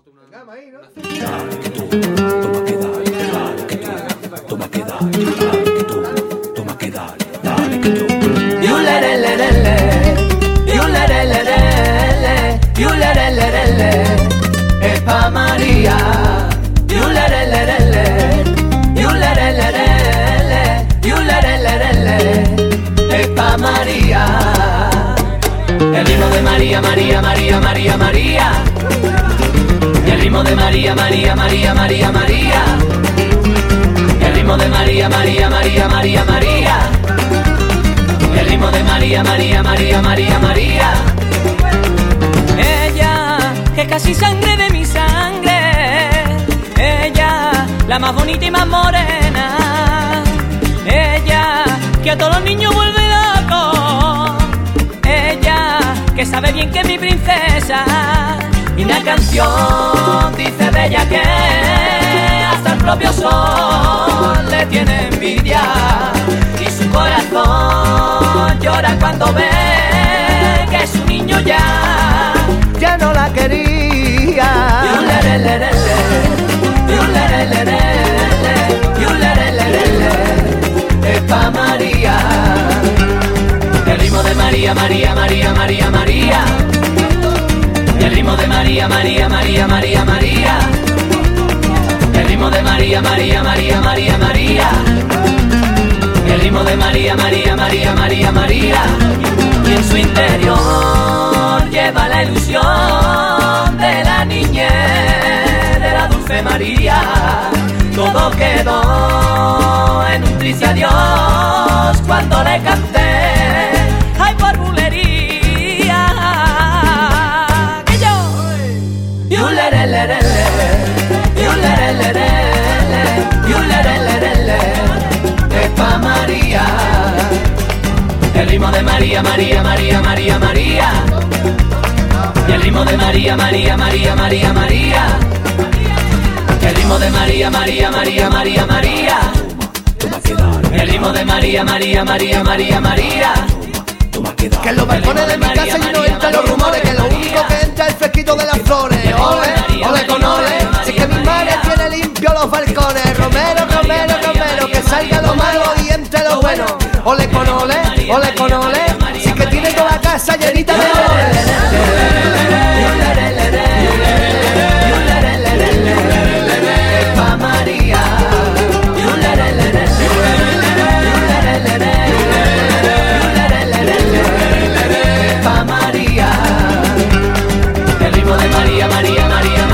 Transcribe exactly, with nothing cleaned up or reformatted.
Venga, maíz, ¿no? Dale que tú, toma que dale, dale que tú, toma que dale, dale que tú, toma que dale, dale que tú. You let it, let it, let. You let it, let it, let. You let it, let it, let. Es pa' María. You let it, let it, let. You let it, let it, let. You let it, let it, let. Es pa' María. El ritmo de María, María, María, María, María. Y el ritmo de María, María, María, María, María. Y el ritmo de María, María, María, María, María. Y el ritmo de María, María, María, María, María. Ella, que es casi sangre de mi sangre. Ella, la más bonita y más morena. Ella, que a todos los niños vuelve loco. Ella, que sabe bien que es mi princesa. Y una canción dice de ella que hasta el propio sol le tiene envidia. Y su corazón llora cuando ve que su niño ya, ya no la quería. You let it, let it, let. You let it, let it, let. You let it, let it, let. Es pa' María. El ritmo de María, María, María, María, María. Y el ritmo de María, María, María, María, María. El ritmo de María, María, María, María, María. El ritmo de María, María, María, María, María. Y en su interior lleva la ilusión de la niñez, de la dulce María. Todo quedó en un triste adiós cuando le canté. Ay, por bulería. Que yo. You let it, let it, let. You let it, let it, let. You let it, let it, let. Es pa' María. El ritmo de María, María, María, María, María. Y el ritmo de María, María, María, María, María. El ritmo de María, María, María, María, María. Toma que dale. El ritmo de María, María, María, María, María. Toma que dale. Que en los balcones de mi casa y no entran los rumores, que lo único que entra es el fresquito de las flores. Ole, ole con ole. Si es que mi madre tiene limpio los balcones. Romero, Romero, Romero, que salga lo malo y entre lo bueno. Ole con ole, ole con ole. Si es que tiene toda la casa llenita de olores. Es pa' María. Es pa' María. El ritmo de María, María, María,